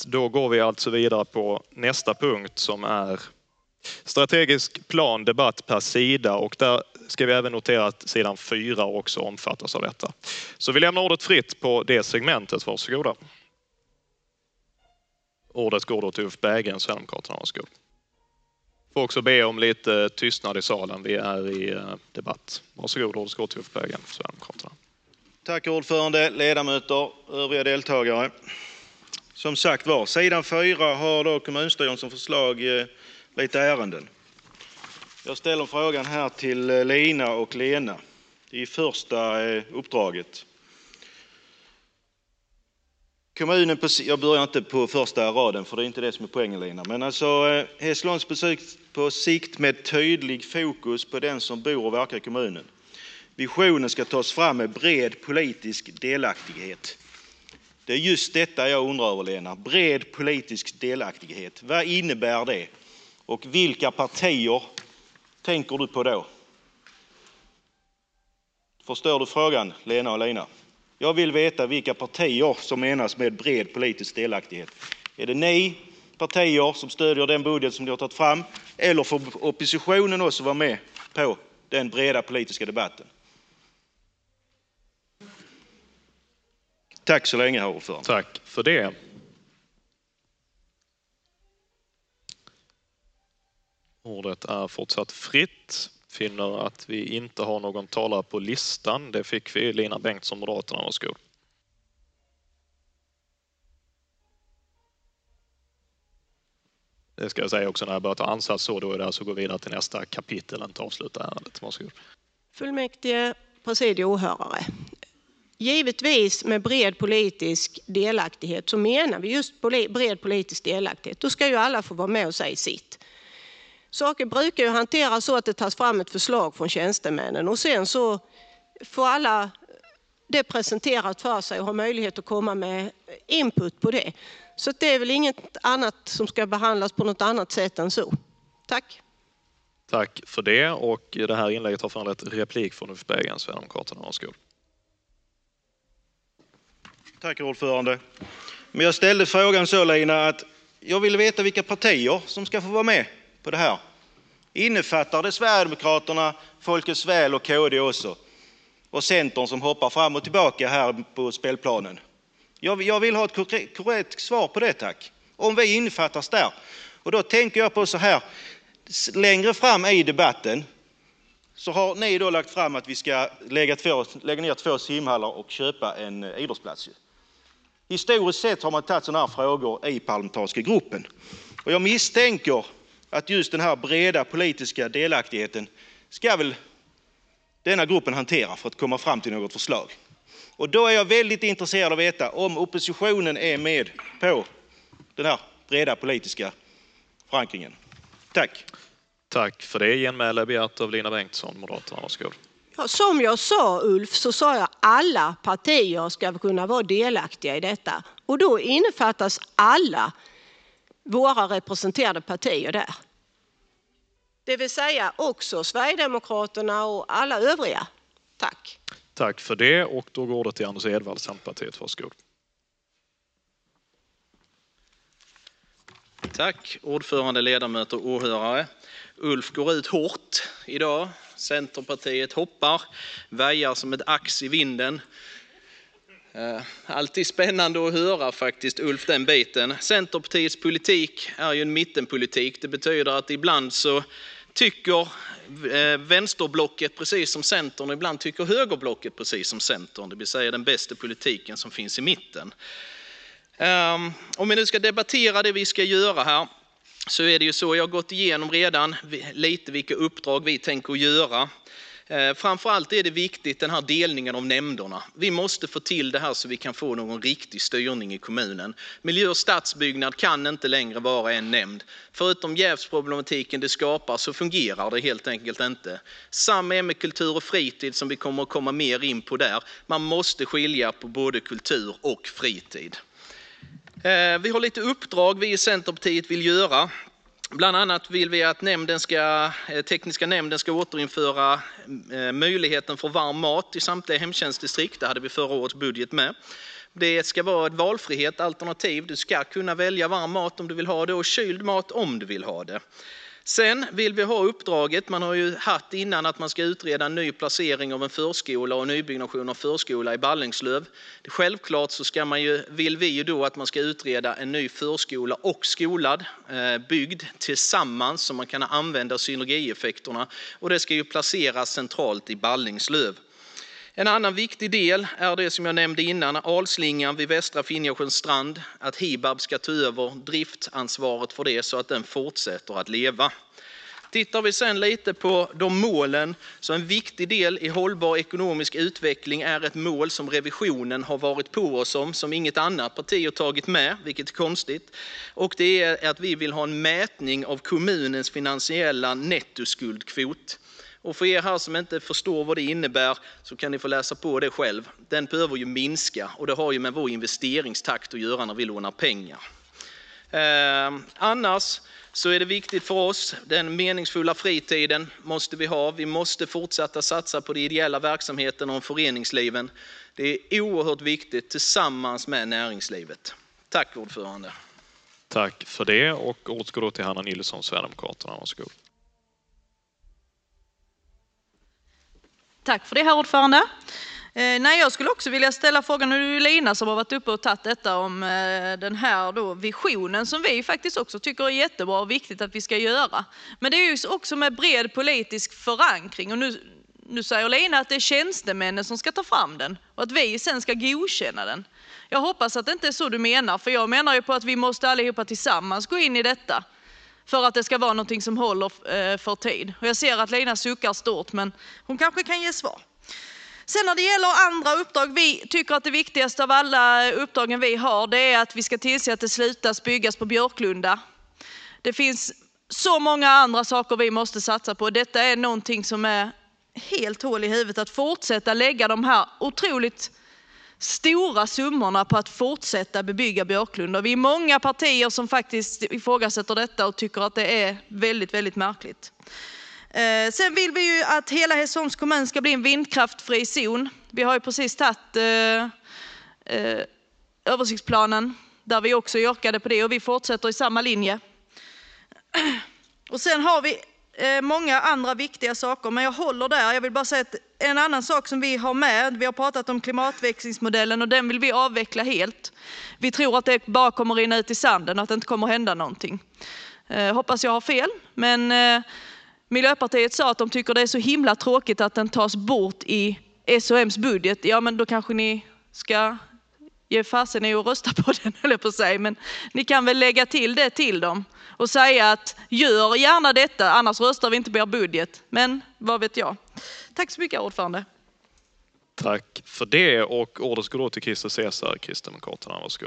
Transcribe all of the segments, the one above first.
Då går vi alltså vidare på nästa punkt som är strategisk plan, debatt per sida, och där ska vi även notera att sidan 4 också omfattas av detta. Så vi lämnar ordet fritt på det segmentet, varsågoda. Ordet går då till Ulf Berggren, Sverigedemokraterna, varsågod. Får också be om lite tystnad i salen, vi är i debatt. Varsågod, ordet går till Ulf Berggren, Sverigedemokraterna. Tack ordförande, ledamöter, övriga deltagare. Som sagt var, sidan 4 har då kommunstyrelsen som förslag lite ärenden. Jag ställer frågan här till Lina och Lena i första uppdraget. Kommunen jag börjar inte på första raden för det är inte det som är poängen, Lina. Men alltså Hässleholms på sikt med tydlig fokus på den som bor och verkar i kommunen. Visionen ska tas fram med bred politisk delaktighet. Det är just detta jag undrar över, Lena. Bred politisk delaktighet. Vad innebär det? Och vilka partier tänker du på då? Förstår du frågan, Lena och Lina? Jag vill veta vilka partier som menas med bred politisk delaktighet. Är det ni partier som stödjer den budget som ni har tagit fram? Eller får oppositionen också vara med på den breda politiska debatten? Tack så länge, herr ordförande. Tack för det. Ordet är fortsatt fritt. Finner att vi inte har någon talare på listan. Det fick vi. Lina Bengtsson, Moderaterna, varsågod. Det ska jag säga också när jag börjar ta ansats så, då är det alltså att gå vidare till nästa kapitel, inte avsluta ärendet. Varsågod. Fullmäktige, presidium, åhörare. Givetvis med bred politisk delaktighet så menar vi just bred politisk delaktighet. Då ska ju alla få vara med och säga sitt. Saker brukar ju hanteras så att det tas fram ett förslag från tjänstemännen och sen så får alla det presenterat för sig och har möjlighet att komma med input på det. Så det är väl inget annat som ska behandlas på något annat sätt än så. Tack. Tack för det, och det här inlägget har föranlett replik från Ulf Berggren, Sverigedemokraterna, varsågod. Tack ordförande. Men jag ställde frågan så, Lina, att jag vill veta vilka partier som ska få vara med på det här. Innefattar det Sverigedemokraterna, Folkets väl och KD också? Och Centern som hoppar fram och tillbaka här på spelplanen. Jag vill ha ett korrekt svar på det, tack. Om vi innefattas där. Och då tänker jag på så här. Längre fram i debatten så har ni då lagt fram att vi ska lägga ner 2 simhallar och köpa en idrottsplats. Historiskt sett har man tagit sådana här frågor i parlamentariska gruppen. Och jag misstänker att just den här breda politiska delaktigheten ska väl denna gruppen hantera för att komma fram till något förslag. Och då är jag väldigt intresserad av att veta om oppositionen är med på den här breda politiska förankringen. Tack. Tack för det. Genmäle begärt av Lina Bengtsson, Moderaterna, varsågod. Ja, som jag sa, Ulf, så sa jag alla partier ska kunna vara delaktiga i detta. Och då innefattas alla våra representerade partier där. Det vill säga också Sverigedemokraterna och alla övriga. Tack. Tack för det, och då går det till Anders Edvall, Centerpartiet, varsågod. Tack ordförande, ledamöter och åhörare. Ulf går ut hårt idag. Centerpartiet hoppar, väjar som ett ax i vinden. Alltid spännande att höra faktiskt, Ulf, den biten. Centerpartiets politik är ju en mittenpolitik. Det betyder att ibland så tycker vänsterblocket precis som Centern, och ibland tycker högerblocket precis som Centern. Det vill säga den bästa politiken som finns i mitten. Om vi nu ska debattera det vi ska göra här, så är det ju så, jag har gått igenom redan lite vilka uppdrag vi tänker göra. Framförallt är det viktigt den här delningen av nämnderna. Vi måste få till det här så vi kan få någon riktig styrning i kommunen. Miljö- och stadsbyggnad kan inte längre vara en nämnd. Förutom jävsproblematiken det skapar så fungerar det helt enkelt inte. Samma är med kultur och fritid som vi kommer att komma mer in på där. Man måste skilja på både kultur och fritid. Vi har lite uppdrag vi i Centerpartiet vill göra. Bland annat vill vi att tekniska nämnden ska återinföra möjligheten för varm mat i samtliga hemtjänstdistrikt. Det hade vi förra årets budget med. Det ska vara ett valfrihet, alternativ. Du ska kunna välja varm mat om du vill ha det och kyld mat om du vill ha det. Sen vill vi ha uppdraget, man har ju haft innan att man ska utreda en ny placering av en förskola och nybyggnation av förskola i Ballingslöv. Självklart så vill vi ju då att man ska utreda en ny förskola och skola byggd tillsammans så man kan använda synergieffekterna, och det ska ju placeras centralt i Ballingslöv. En annan viktig del är det som jag nämnde innan, Alslingan vid Västra Finjasjöns strand, att Hibab ska ta över driftansvaret för det så att den fortsätter att leva. Tittar vi sen lite på de målen, så en viktig del i hållbar ekonomisk utveckling är ett mål som revisionen har varit på oss som inget annat parti har tagit med, vilket är konstigt. Och det är att vi vill ha en mätning av kommunens finansiella nettoskuldkvot. Och för er här som inte förstår vad det innebär så kan ni få läsa på det själv. Den behöver ju minska, och det har ju med vår investeringstakt att göra när vi lånar pengar. Annars så är det viktigt för oss, den meningsfulla fritiden måste vi ha. Vi måste fortsätta satsa på de ideella verksamheten och föreningsliven. Det är oerhört viktigt tillsammans med näringslivet. Tack ordförande. Tack för det, och ordet går då till Hanna Nilsson, Sverigedemokraterna. Varsågod. Tack för det, herr ordförande. Jag skulle också vilja ställa frågan, nu är det Lina som har varit uppe och tagit detta om den här då visionen som vi faktiskt också tycker är jättebra och viktigt att vi ska göra. Men det är ju också med bred politisk förankring, och nu säger Lina att det är tjänstemännen som ska ta fram den och att vi sen ska godkänna den. Jag hoppas att det inte är så du menar, för jag menar ju på att vi måste allihopa tillsammans gå in i detta för att det ska vara någonting som håller för tid. Och jag ser att Lina suckar stort, men hon kanske kan ge svar. Sen när det gäller andra uppdrag, vi tycker att det viktigaste av alla uppdragen vi har, det är att vi ska tillse att det slutas byggas på Björklunda. Det finns så många andra saker vi måste satsa på. Detta är någonting som är helt hål i huvudet, att fortsätta lägga de här otroligt stora summorna på att fortsätta bebygga Björklunda. Vi är många partier som faktiskt ifrågasätter detta och tycker att det är väldigt, väldigt märkligt. Sen vill vi ju att hela Hässleholms kommun ska bli en vindkraftfri zon. Vi har ju precis tagit översiktsplanen där vi också yrkade på det, och vi fortsätter i samma linje. Och sen har vi många andra viktiga saker, men jag håller där. Jag vill bara säga att en annan sak som vi har med, vi har pratat om klimatväxlingsmodellen och den vill vi avveckla helt. Vi tror att det bara kommer rinna ut i sanden och att det inte kommer hända någonting. Hoppas jag har fel, men Miljöpartiet sa att de tycker det är så himla tråkigt att den tas bort i SOMs budget. Ja, men då kanske ni ska ge fasen i att rösta på den, eller på sig. Men ni kan väl lägga till det till dem och säga att gör gärna detta, annars röstar vi inte på er budget. Men vad vet jag. Tack så mycket, ordförande. Tack för det, och ordet går då till Christer Cesar, Kristdemokraterna. Varsågod.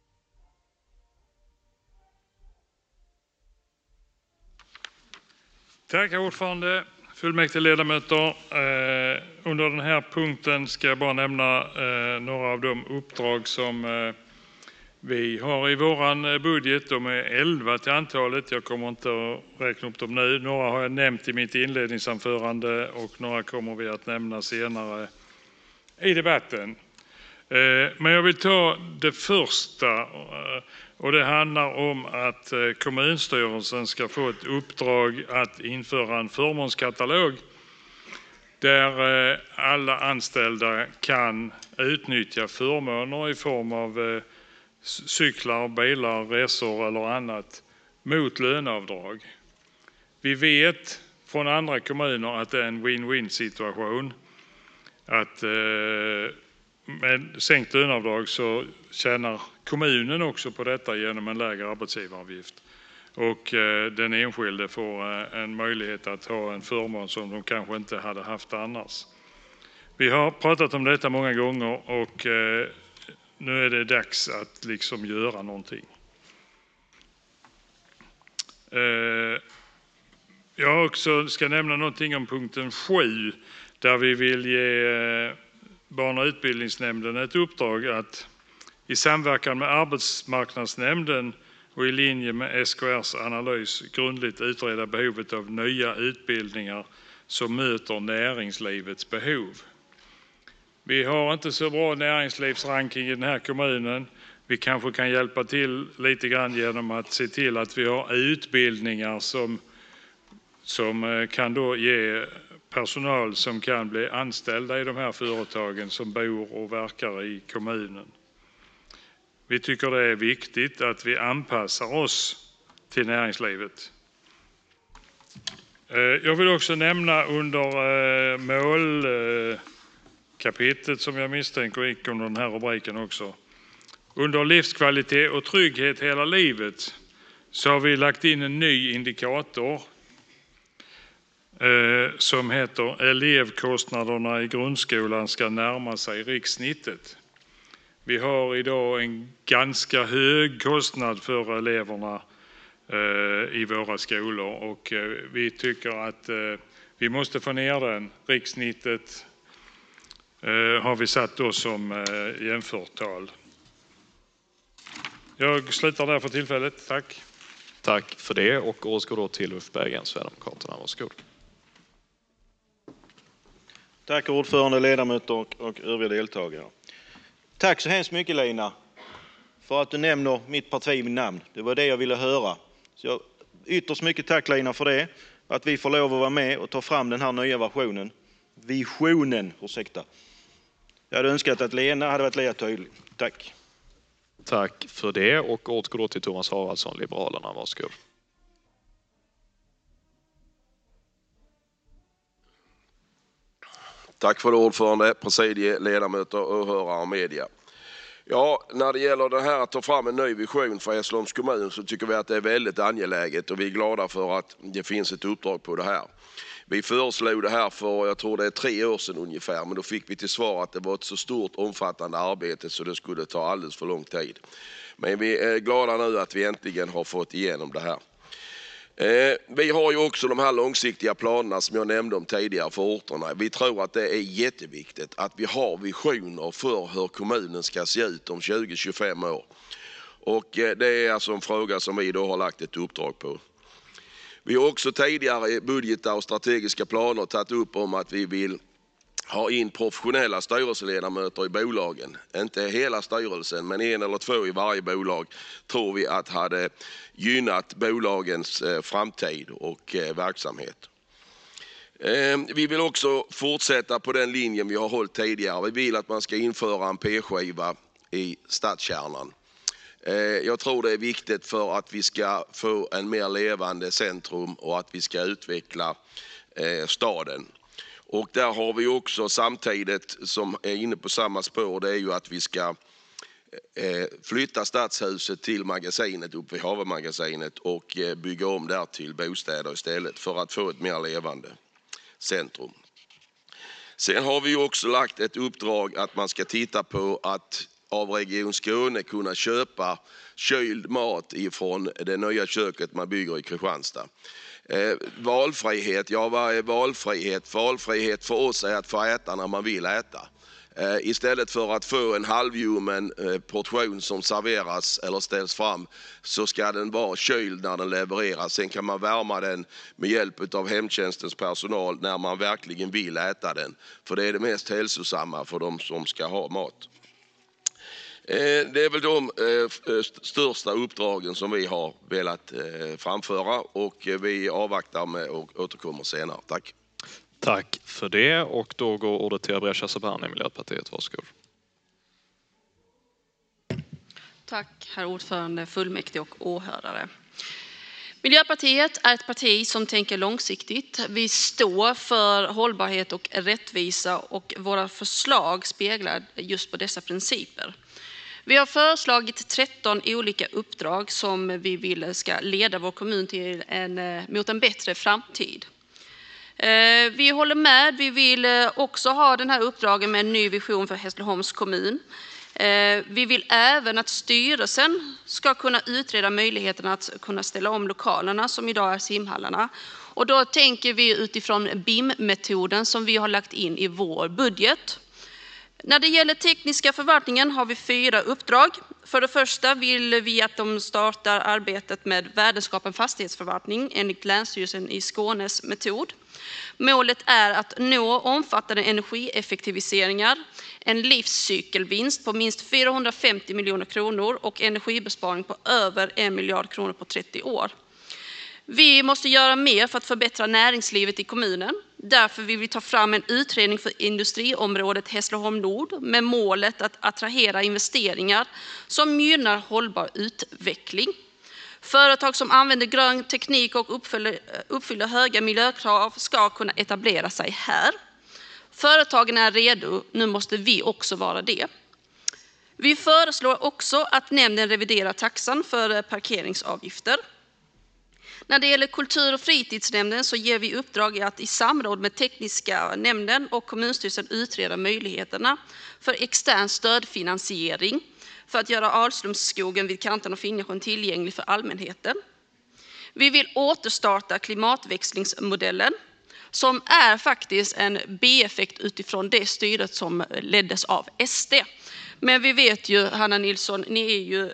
Tack ordförande, fullmäktige ledamöter. Under den här punkten ska jag bara nämna några av de uppdrag som vi har i våran budget. De är 11 till antalet. Jag kommer inte att räkna upp dem nu. Några har jag nämnt i mitt inledningsanförande och några kommer vi att nämna senare i debatten. Men jag vill ta det första, och det handlar om att kommunstyrelsen ska få ett uppdrag att införa en förmånskatalog där alla anställda kan utnyttja förmåner i form av cyklar, bilar, resor eller annat mot löneavdrag. Vi vet från andra kommuner att det är en win-win situation. Att med sänkt löneavdrag så tjänar kommunen också på detta genom en lägre arbetsgivaravgift. Och den enskilde får en möjlighet att ha en förmån som de kanske inte hade haft annars. Vi har pratat om detta många gånger och nu är det dags att liksom göra någonting. Jag också ska nämna någonting om punkten 7 där vi vill ge barn- och utbildningsnämnden ett uppdrag att i samverkan med arbetsmarknadsnämnden och i linje med SKR:s analys grundligt utreda behovet av nya utbildningar som möter näringslivets behov. Vi har inte så bra näringslivsranking i den här kommunen. Vi kanske kan hjälpa till lite grann genom att se till att vi har utbildningar som kan då ge personal som kan bli anställda i de här företagen som bor och verkar i kommunen. Vi tycker det är viktigt att vi anpassar oss till näringslivet. Jag vill också nämna under målkapitlet som jag misstänker gick under den här rubriken också. Under livskvalitet och trygghet hela livet så har vi lagt in en ny indikator som heter elevkostnaderna i grundskolan ska närma sig rikssnittet. Vi har idag en ganska hög kostnad för eleverna i våra skolor och vi tycker att vi måste få ner den. Rikssnittet har vi satt då som jämförtal. Jag slutar där för tillfället. Tack. Tack för det och återgår då till Ulf Berggren, Sverigedemokraterna. Varsågod. Tack ordförande, ledamöter och övriga deltagare. Tack så hemskt mycket Lina för att du nämner mitt parti med namn. Det var det jag ville höra. Så ytterst mycket tack Lina för det. Att vi får lov att vara med och ta fram den här nya versionen. Visionen, ursäkta. Jag hade önskat att Lena hade varit lika tydlig. Tack. Tack för det och återgår då till Thomas Haraldsson, Liberalerna. Varsågod. Tack för det ordförande, presidie, ledamöter, åhörare och media. Ja, när det gäller det här att ta fram en ny vision för Hässleholms kommun så tycker vi att det är väldigt angeläget och vi är glada för att det finns ett uppdrag på det här. Vi föreslog det här för, jag tror det är 3 år sedan ungefär, men då fick vi till svar att det var ett så stort omfattande arbete så det skulle ta alldeles för lång tid. Men vi är glada nu att vi äntligen har fått igenom det här. Vi har ju också de här långsiktiga planerna som jag nämnde om tidigare för orterna. Vi tror att det är jätteviktigt att vi har visioner för hur kommunen ska se ut om 20-25 år. Och det är alltså en fråga som vi då har lagt ett uppdrag på. Vi har också tidigare i budgetar och strategiska planer tagit upp om att vi vill ha in professionella styrelseledamöter i bolagen. Inte hela styrelsen men 1 eller 2 i varje bolag tror vi att hade gynnat bolagens framtid och verksamhet. Vi vill också fortsätta på den linjen vi har hållit tidigare. Vi vill att man ska införa en P-skiva i stadskärnan. Jag tror det är viktigt för att vi ska få en mer levande centrum och att vi ska utveckla staden. Och där har vi också samtidigt som är inne på samma spår, det är ju att vi ska flytta stadshuset till magasinet uppe vid Havemagasinet och bygga om där till bostäder istället för att få ett mer levande centrum. Sen har vi också lagt ett uppdrag att man ska titta på att av Region Skåne kunna köpa kyld mat ifrån det nya köket man bygger i Kristianstad. Valfrihet, ja vad är valfrihet? Valfrihet för oss är att få äta när man vill äta. Istället för att få en halvljummen portion som serveras eller ställs fram så ska den vara kyld när den levereras. Sen kan man värma den med hjälp av hemtjänstens personal när man verkligen vill äta den. För det är det mest hälsosamma för de som ska ha mat. Det är väl de största uppdragen som vi har velat framföra och vi avvaktar med och återkommer senare. Tack. Tack för det och då går ordet till Abresh Shahbani, Miljöpartiet. Varsågod. Tack herr ordförande, fullmäktige och åhörare. Miljöpartiet är ett parti som tänker långsiktigt. Vi står för hållbarhet och rättvisa och våra förslag speglar just på dessa principer. Vi har föreslagit 13 olika uppdrag som vi vill ska leda vår kommun till mot en bättre framtid. Vi håller med, vi vill också ha den här uppdragen med en ny vision för Hässleholms kommun. Vi vill även att styrelsen ska kunna utreda möjligheten att kunna ställa om lokalerna som idag är simhallarna. Och då tänker vi utifrån BIM-metoden som vi har lagt in i vår budget. När det gäller tekniska förvaltningen har vi 4 uppdrag. För det första vill vi att de startar arbetet med värdeskapande fastighetsförvaltning enligt Länsstyrelsen i Skånes metod. Målet är att nå omfattande energieffektiviseringar, en livscykelvinst på minst 450 miljoner kronor och energibesparing på över 1 miljard kronor på 30 år. Vi måste göra mer för att förbättra näringslivet i kommunen. Därför vill vi ta fram en utredning för industriområdet Hässleholm Nord med målet att attrahera investeringar som gynnar hållbar utveckling. Företag som använder grön teknik och uppfyller höga miljökrav ska kunna etablera sig här. Företagen är redo, nu måste vi också vara det. Vi föreslår också att nämnden reviderar taxan för parkeringsavgifter. När det gäller kultur- och fritidsnämnden så ger vi uppdrag att i samråd med tekniska nämnden och kommunstyrelsen utreda möjligheterna för extern stödfinansiering för att göra Alströmsskogen vid kanten av Finjasjön tillgänglig för allmänheten. Vi vill återstarta klimatväxlingsmodellen som är faktiskt en bieffekt utifrån det styret som leddes av SD. Men vi vet ju, Hanna Nilsson, ni är ju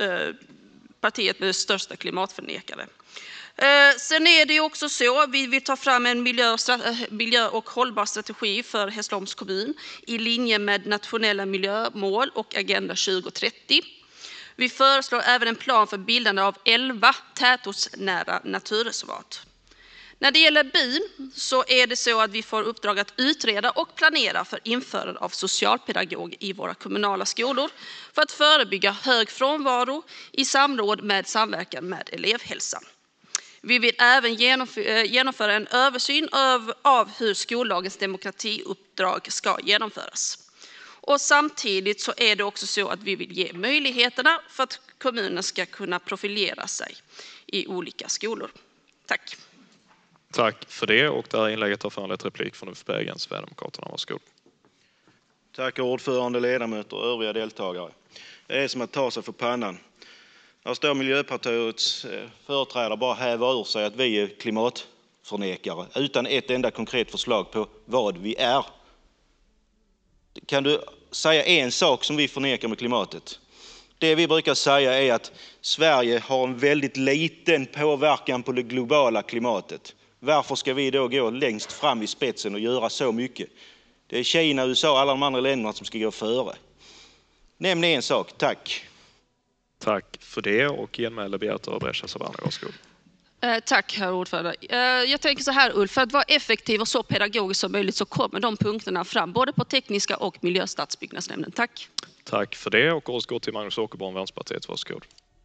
partiet med största klimatförnekare. Sen är det ju också så att vi vill ta fram en miljö- och hållbar strategi för Hässleholms kommun i linje med nationella miljömål och Agenda 2030. Vi föreslår även en plan för bildande av 11 tätortsnära naturreservat. När det gäller byn så är det så att vi får uppdrag att utreda och planera för införande av socialpedagog i våra kommunala skolor för att förebygga hög frånvaro i samråd med samverkan med elevhälsan. Vi vill även genomföra en översyn av hur skollagens demokratiuppdrag ska genomföras. Och samtidigt så är det också så att vi vill ge möjligheterna för att kommunen ska kunna profilera sig i olika skolor. Tack. Tack för det, och det här inlägget har föranlett replik från Ulf Berggren, Sverigedemokraterna. Varsågod. Tack ordförande, ledamöter och övriga deltagare. Det är som att ta sig för pannan. Här står Miljöpartiets företrädare bara häva ur sig att vi är klimatförnekare utan ett enda konkret förslag på vad vi är. Kan du säga en sak som vi förnekar med klimatet? Det vi brukar säga är att Sverige har en väldigt liten påverkan på det globala klimatet. Varför ska vi då gå längst fram i spetsen och göra så mycket? Det är Kina, USA och alla de andra länderna som ska gå före. Nämn en sak, tack. Tack för det, och genmäle begärt av Brescia Savannah. Varsågod. Tack, herr ordförande. Jag tänker så här, Ulf, för att vara effektiv och så pedagogisk som möjligt så kommer de punkterna fram både på tekniska och miljöstadsbyggnadsnämnden. Tack. Tack för det, och oss går till Magnus Åkerborn, Vänsterpartiet. Varsågod.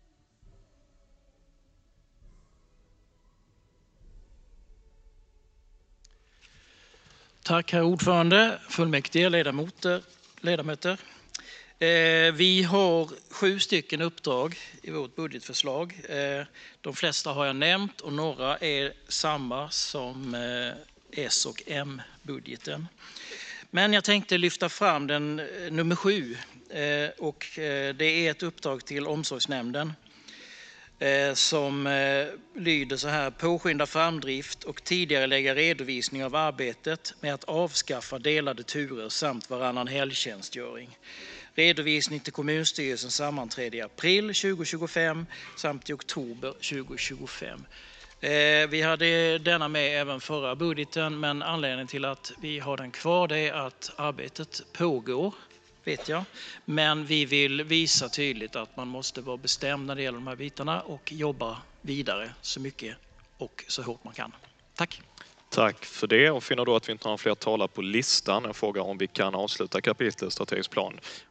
Tack herr ordförande, fullmäktige, ledamöter. Vi har 7 stycken uppdrag i vårt budgetförslag. De flesta har jag nämnt och några är samma som S- och M-budgeten. Men jag tänkte lyfta fram den nummer 7 och det är ett uppdrag till omsorgsnämnden som lyder så här: påskynda framdrift och tidigare lägga redovisning av arbetet med att avskaffa delade turer samt varannan helgtjänstgöring. Redovisning till kommunstyrelsen sammanträde i april 2025 samt i oktober 2025. Vi hade denna med även förra budgeten, men anledningen till att vi har den kvar är att arbetet pågår, vet jag. Men vi vill visa tydligt att man måste vara bestämd när det gäller de här bitarna och jobba vidare så mycket och så hårt man kan. Tack. Tack för det, och finner då att vi inte har fler talare på listan. En fråga om vi kan avsluta kapitlet strategisk plan.